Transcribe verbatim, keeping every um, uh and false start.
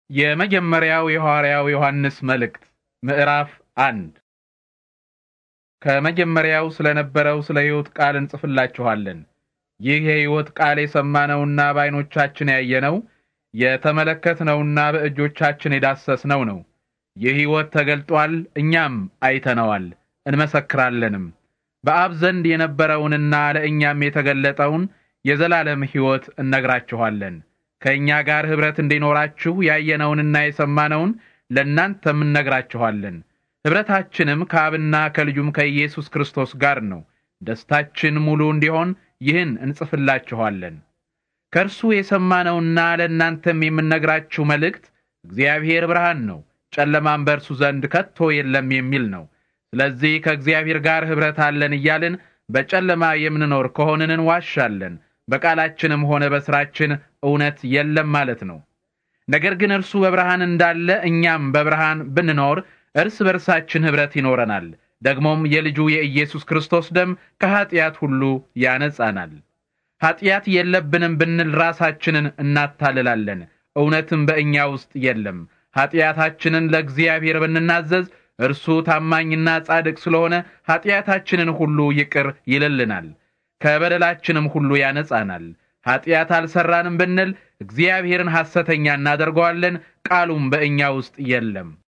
የመጀመሪያው የሐዋርያው ዮሐንስ መልእክት ምዕራፍ አንድ ከመጀመሪያው ስለነበረው ስለ ሕይወት ቃል እንጽፍላችኋለን። ይህ የሕይወት ቃል የሰማነውና በዓይኖቻችን ያየነው የተመለከትነውና በእጆቻችን የዳሰስነው ነው። ይህ ሕይወት ተገልጧል፣ እኛም አይተነዋል፣ እንመሰክራለንም። በአብ ዘንድ የነበረውንና ለእኛም የተገለጠውን የዘላለም ሕይወት እነግራችኋለን። ከእኛ ጋር ኅብረት እንዲኖራችሁ ያየነውንና የሰማነውን ለእናንተም እነግራችኋለን። ኅብረታችንም ከአብና ከልጁም ከኢየሱስ ክርስቶስ ጋር ነው። ደስታችን ሙሉ እንዲሆን ይህን እንጽፍላችኋለን። ከእርሱ የሰማነውና ለእናንተም የምነግራችሁ መልእክት እግዚአብሔር ብርሃን ነው፣ ጨለማም በእርሱ ዘንድ ከቶ የለም የሚል ነው። ስለዚህ ከእግዚአብሔር ጋር ኅብረት አለን እያልን በጨለማ የምንኖር ከሆንን እንዋሻለን፣ በቃላችንም ሆነ በሥራችን እውነት የለም ማለት ነው። ነገር ግን እርሱ በብርሃን እንዳለ እኛም በብርሃን ብንኖር እርስ በርሳችን ኅብረት ይኖረናል። ደግሞም የልጁ የኢየሱስ ክርስቶስ ደም ከኀጢአት ሁሉ ያነጻናል። ኀጢአት የለብንም ብንል ራሳችንን እናታልላለን፣ እውነትም በእኛ ውስጥ የለም። ኀጢአታችንን ለእግዚአብሔር ብንናዘዝ እርሱ ታማኝና ጻድቅ ስለሆነ ኀጢአታችንን ሁሉ ይቅር ይልልናል፣ ከበደላችንም ሁሉ ያነጻናል። ኀጢአት አልሰራንም ብንል እግዚአብሔርን ሐሰተኛ እናደርገዋለን፣ ቃሉም በእኛ ውስጥ የለም።